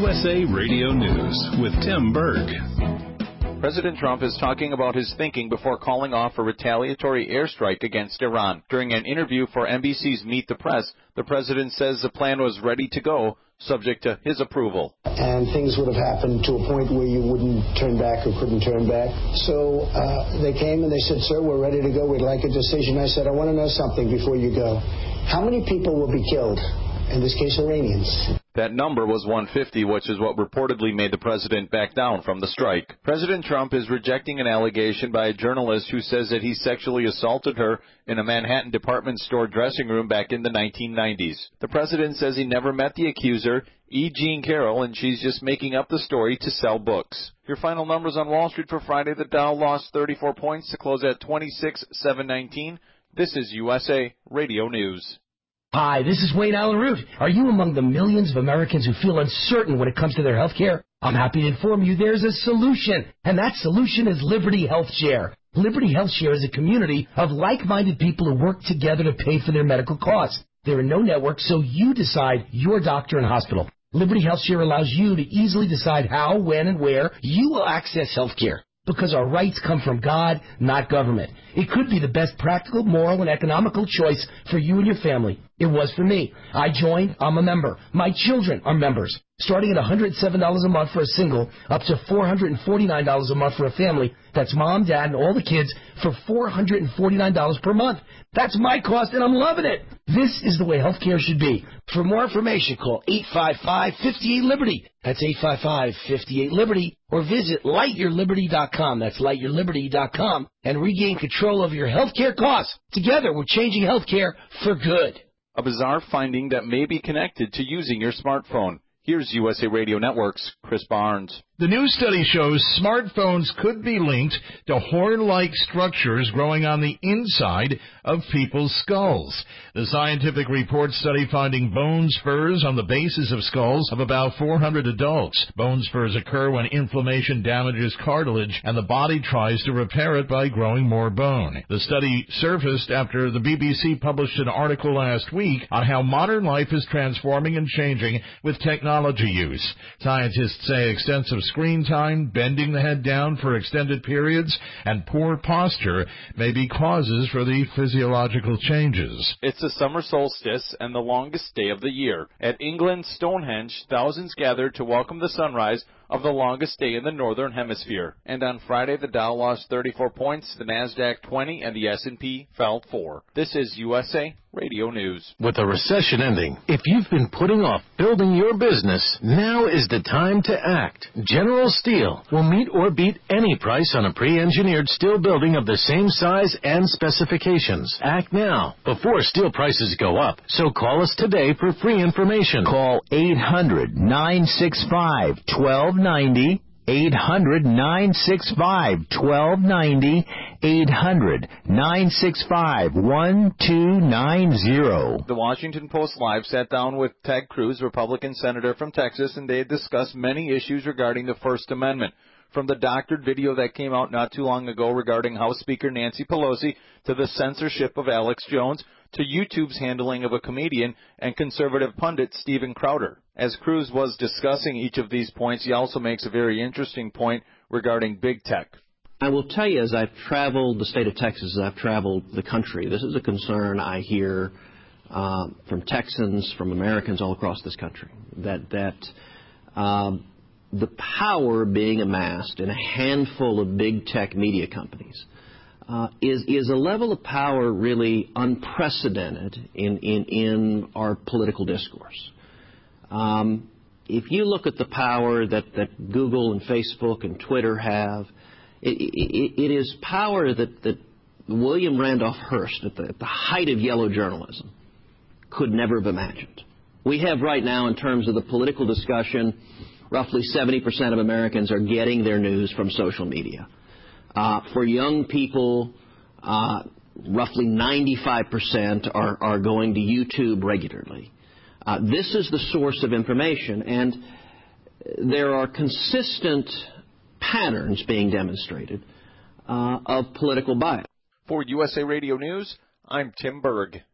USA Radio News with Tim Berg. President Trump is talking about his thinking before calling off a retaliatory airstrike against Iran. During an interview for NBC's Meet the Press, the president says the plan was ready to go, subject to his approval. And things would have happened to a point where you wouldn't turn back or couldn't turn back. So they came and they said, sir, we're ready to go. We'd like a decision. I said, I want to know something before you go. How many people will be killed? In this case, Iranians. That number was 150, which is what reportedly made the president back down from the strike. President Trump is rejecting an allegation by a journalist who says that he sexually assaulted her in a Manhattan department store dressing room back in the 1990s. The president says he never met the accuser, E. Jean Carroll, and she's just making up the story to sell books. Your final numbers on Wall Street for Friday: the Dow lost 34 points to close at 26,719. This is USA Radio News. Hi, this is Wayne Allen Root. Are you among the millions of Americans who feel uncertain when it comes to their health care? I'm happy to inform you there's a solution, and that solution is Liberty Health Share. Liberty Health Share is a community of like-minded people who work together to pay for their medical costs. There are no networks, so you decide your doctor and hospital. Liberty Health Share allows you to easily decide how, when, and where you will access health care. Because our rights come from God, not government. It could be the best practical, moral, and economical choice for you and your family. It was for me. I joined. I'm a member. My children are members. Starting at $107 a month for a single, up to $449 a month for a family. That's mom, dad, and all the kids for $449 per month. That's my cost, and I'm loving it. This is the way healthcare should be. For more information, call 855-58-LIBERTY. That's 855-58-LIBERTY. Or visit lightyourliberty.com. That's lightyourliberty.com. And regain control of your healthcare costs. Together, we're changing healthcare for good. A bizarre finding that may be connected to using your smartphone. Here's USA Radio Network's Chris Barnes. The new study shows smartphones could be linked to horn-like structures growing on the inside of people's skulls. The scientific report study finding bone spurs on the bases of skulls of about 400 adults. Bone spurs occur when inflammation damages cartilage and the body tries to repair it by growing more bone. The study surfaced after the BBC published an article last week on how modern life is transforming and changing with technology use. Scientists say extensive screen time, bending the head down for extended periods, and poor posture may be causes for the physiological changes. It's the summer solstice and the longest day of the year. At England's Stonehenge, thousands gathered to welcome the sunrise of the longest day in the Northern Hemisphere. And on Friday, the Dow lost 34 points, the NASDAQ 20, and the S&P fell 4. This is USA Radio News. With a recession ending, if you've been putting off building your business, now is the time to act. General Steel will meet or beat any price on a pre-engineered steel building of the same size and specifications. Act now, before steel prices go up. So call us today for free information. Call 800-965-1290. 800-965-1290, 800-965-1290. The Washington Post Live sat down with Ted Cruz, Republican senator from Texas, and they discussed many issues regarding the First Amendment. From the doctored video that came out not too long ago regarding House Speaker Nancy Pelosi, to the censorship of Alex Jones, to YouTube's handling of a comedian and conservative pundit Steven Crowder. As Cruz was discussing each of these points, he also makes a very interesting point regarding big tech. I will tell you, as I've traveled the state of Texas, as I've traveled the country, this is a concern I hear from Texans, from Americans all across this country, that the power being amassed in a handful of big tech media companies is a level of power really unprecedented in our political discourse. If you look at the power that Google and Facebook and Twitter have, it is power that William Randolph Hearst, at the height of yellow journalism, could never have imagined. We have right now, in terms of the political discussion, roughly 70% of Americans are getting their news from social media. For young people, roughly 95% are going to YouTube regularly. This is the source of information, and there are consistent patterns being demonstrated of political bias. For USA Radio News, I'm Tim Berg.